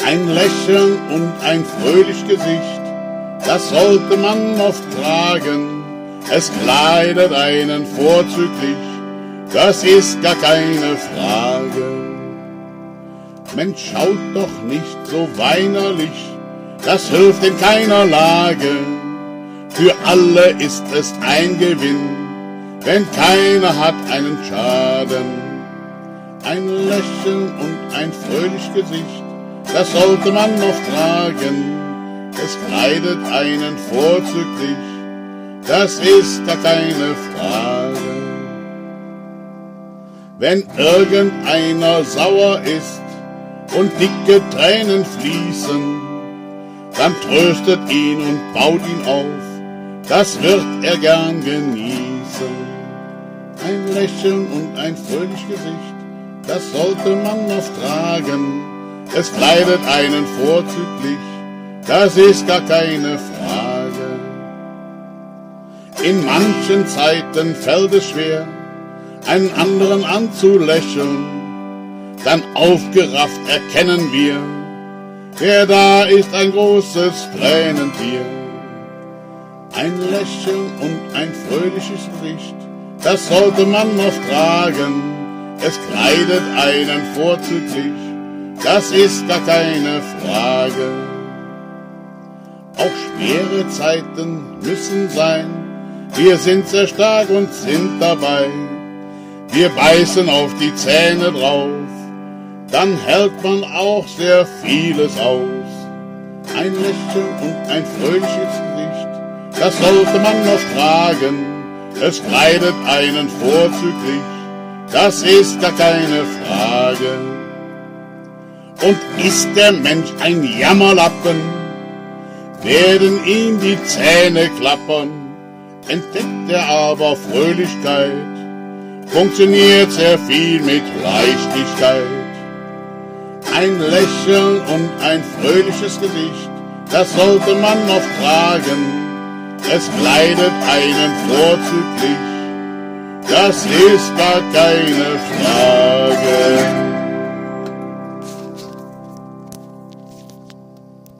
Ein Lächeln und ein fröhlich Gesicht, das sollte man oft tragen. Es kleidet einen vorzüglich, das ist gar keine Frage. Mensch, schaut doch nicht so weinerlich, das hilft in keiner Lage. Für alle ist es ein Gewinn, wenn keiner hat einen Schaden. Ein Lächeln und ein fröhlich Gesicht, das sollte man oft tragen. Es kleidet einen vorzüglich, das ist gar keine Frage. Wenn irgendeiner sauer ist und dicke Tränen fließen, dann tröstet ihn und baut ihn auf, das wird er gern genießen. Ein Lächeln und ein fröhlich Gesicht, das sollte man oft tragen. Es kleidet einen vorzüglich, das ist gar keine Frage. In manchen Zeiten fällt es schwer, einen anderen anzulächeln. Dann aufgerafft erkennen wir, wer da ist ein großes Tränentier. Ein Lächeln und ein fröhliches Gesicht, das sollte man oft tragen. Es kleidet einen vorzüglich, das ist gar keine Frage. Auch schwere Zeiten müssen sein, wir sind sehr stark und sind dabei. Wir beißen auf die Zähne drauf, dann hält man auch sehr vieles aus. Ein Lächeln und ein fröhliches Gesicht, das sollte man oft tragen. Es kleidet einen vorzüglich, das ist gar keine Frage. Und ist der Mensch ein Jammerlappen, werden ihm die Zähne klappern. Entdeckt er aber Fröhlichkeit, funktioniert sehr viel mit Leichtigkeit. Ein Lächeln und ein fröhliches Gesicht, das sollte man oft tragen. Es kleidet einen vorzüglich, das ist gar keine Frage.